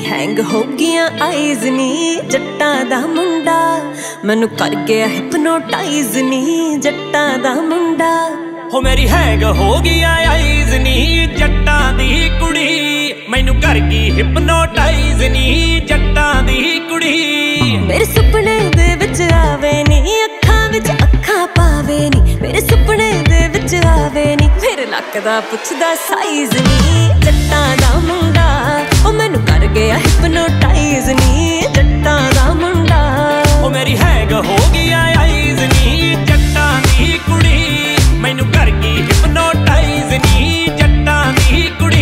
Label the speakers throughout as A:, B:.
A: Hang हो गया eyes नी जट्टां दा मुंडा, मैनू कर गया हिपनोटाइज नी जट्टां दा मुंडा।
B: हो मेरी हैंग हो गया आईज नी जट्टां दी कुड़ी, मैनू कर गई हिपनोटाइज नी जट्टां दी कुड़ी।
A: मेरे सुपने दे विच आवे नी, अखां विच अखां पावे नी, मेरे सुपने दे विच आवे नी, मेरे लक दा पुछदा साइज नी जट्टां दा मुंडा। ओ मैनू कर गया हिपनोटाइज नी जट्टां दा मुंडा।
B: ओ मेरी हैंग हो गया आईज नी जट्टां दी कुड़ी, मैनू कर गई हिपनोटाइज नी जट्टां दी कुड़ी।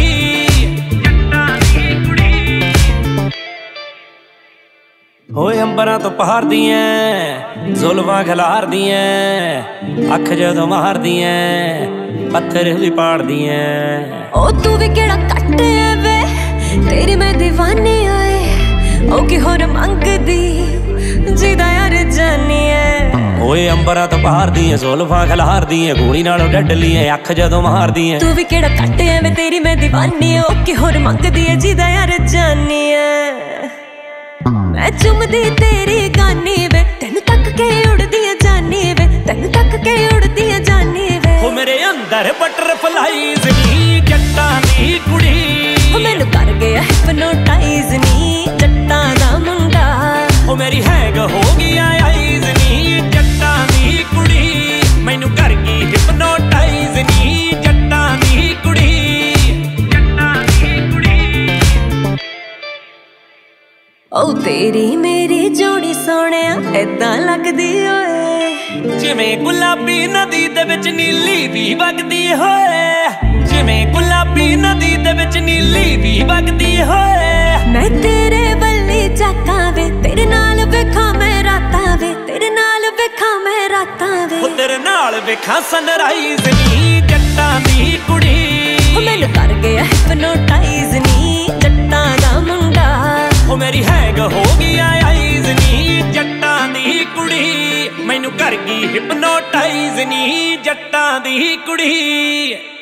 B: होए अंबरां तो पहाड़ दियां जुल्फां खिलार दियां, अख जदों मार दियां पत्थर भी पाड़ दियां।
A: ओ तू भी केड़ा कट है वे तेरी मैं दीवानी आए, ओ की होर मंगदी जिदा यार जानी है।
B: ओए अंबरां तो पहाड़ दियां जुल्फां खिलार दियां, गोली नालों डडली अख जदों मार दियां।
A: तू भी केड़ा कट है वे तेरी मैं दीवानी, ओ की होर मंगदी है जिदा यार जानी है। मैं चुमदी तेरी गानी वे, तेनू तक के उड़दी जानी वे, तेनू तक के उड़दी जानी वे।
B: हो मेरे अंदर बटरफ्लाइज नी जट्टां दी कुड़ी,
A: हो मैनू कर गया हिपनोटाइज नी जट्टां दा मुंडा।
B: हो मेरी हैंग हो गया आईज नी जट्टां दी कुड़ी, मैनू कर गई हिपनोटाइज नी जट्टां दी कुड़ी।
A: ओ तेरी मेरी जोड़ी सोहणिया ऐदां लगदी ओए,
B: जिवें गुलाबी नदी दे विच नीली भी वगदी होए, जिवें गुलाबी नदी दे विच नीली भी वगदी होए।
A: मैं तेरे वल्ली जाकां वे, तेरे नाल वेखां मैं रातां वे, तेरे नाल वेखां मैं रातां वे।
B: हो तेरे नाल वेखां सनराइज नी जट्टां दी कुड़ी,
A: हो मैनू कर गया हिपनोटाइज नी जट्टां दा मुंडा।
B: हो मेरी हैंग हो गया आईज नी जट्टां दी कुड़ी, मैनू कर गई हिपनोटाइज नी जट्टां दी कुड़ी।